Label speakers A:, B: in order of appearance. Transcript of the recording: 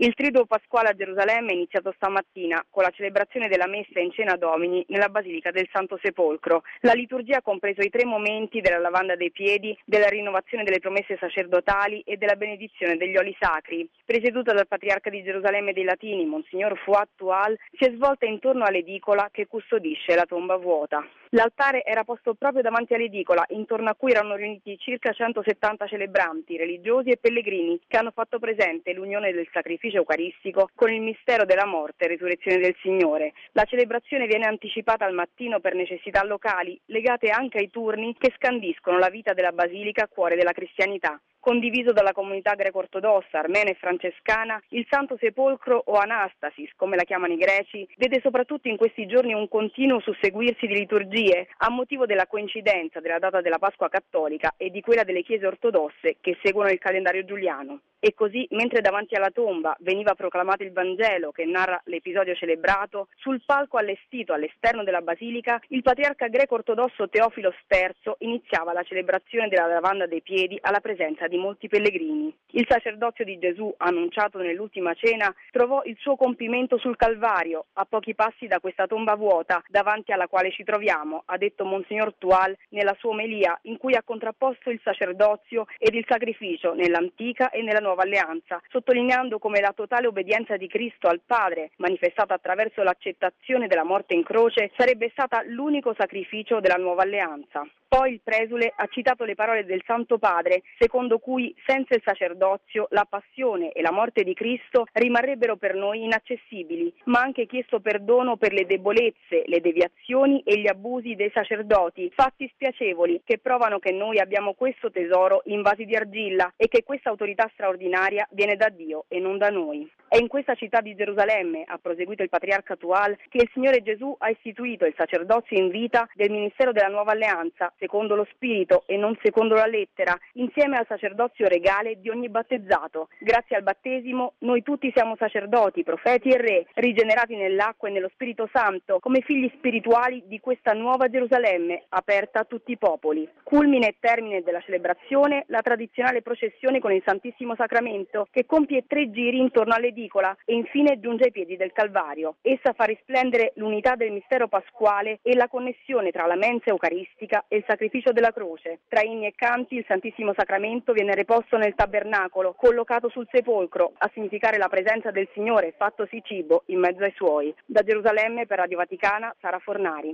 A: Il triduo pasquale a Gerusalemme è iniziato stamattina con la celebrazione della Messa in Cena Domini nella Basilica del Santo Sepolcro. La liturgia ha compreso i 3 momenti della lavanda dei piedi, della rinnovazione delle promesse sacerdotali e della benedizione degli oli sacri. Presieduta dal Patriarca di Gerusalemme dei Latini, Monsignor Fouad Toual, si è svolta intorno all'edicola che custodisce la tomba vuota. L'altare era posto proprio davanti all'edicola, intorno a cui erano riuniti circa 170 celebranti, religiosi e pellegrini, che hanno fatto presente l'unione del sacrificio eucaristico con il mistero della morte e resurrezione del Signore. La celebrazione viene anticipata al mattino per necessità locali, legate anche ai turni che scandiscono la vita della Basilica, cuore della cristianità. Condiviso dalla comunità greco-ortodossa, armena e francescana, il Santo Sepolcro o Anastasis, come la chiamano i greci, vede soprattutto in questi giorni un continuo susseguirsi di liturgie a motivo della coincidenza della data della Pasqua cattolica e di quella delle chiese ortodosse che seguono il calendario giuliano. E così, mentre davanti alla tomba veniva proclamato il Vangelo che narra l'episodio celebrato, sul palco allestito all'esterno della basilica, il patriarca greco-ortodosso Teofilos III iniziava la celebrazione della lavanda dei piedi alla presenza di molti pellegrini. Il sacerdozio di Gesù, annunciato nell'ultima cena, trovò il suo compimento sul Calvario, a pochi passi da questa tomba vuota davanti alla quale ci troviamo, ha detto Monsignor Toual nella sua omelia, in cui ha contrapposto il sacerdozio ed il sacrificio nell'antica e nella nuova alleanza, sottolineando come la totale obbedienza di Cristo al Padre, manifestata attraverso l'accettazione della morte in croce, sarebbe stata l'unico sacrificio della nuova alleanza. Poi il presule ha citato le parole del Santo Padre, secondo cui senza il sacerdozio la passione e la morte di Cristo rimarrebbero per noi inaccessibili, ma ha anche chiesto perdono per le debolezze, le deviazioni e gli abusi dei sacerdoti, fatti spiacevoli che provano che noi abbiamo questo tesoro in vasi di argilla e che questa autorità straordinaria viene da Dio e non da noi. È in questa città di Gerusalemme, ha proseguito il patriarca Toual, che il Signore Gesù ha istituito il sacerdozio in vita del ministero della nuova alleanza, secondo lo spirito e non secondo la lettera, insieme al sacerdozio regale di ogni battezzato. Grazie al battesimo noi tutti siamo sacerdoti, profeti e re, rigenerati nell'acqua e nello Spirito Santo, come figli spirituali di questa nuova Gerusalemme, aperta a tutti i popoli. Culmine e termine della celebrazione, la tradizionale processione con il Santissimo Sacramento, che compie 3 giri intorno all'edicola e infine giunge ai piedi del Calvario. Essa fa risplendere l'unità del mistero pasquale e la connessione tra la mensa eucaristica e il sacrificio della croce. Tra inni e canti il Santissimo Sacramento viene reposto nel tabernacolo, collocato sul sepolcro, a significare la presenza del Signore fattosi cibo in mezzo ai suoi. Da Gerusalemme per Radio Vaticana, Sara Fornari.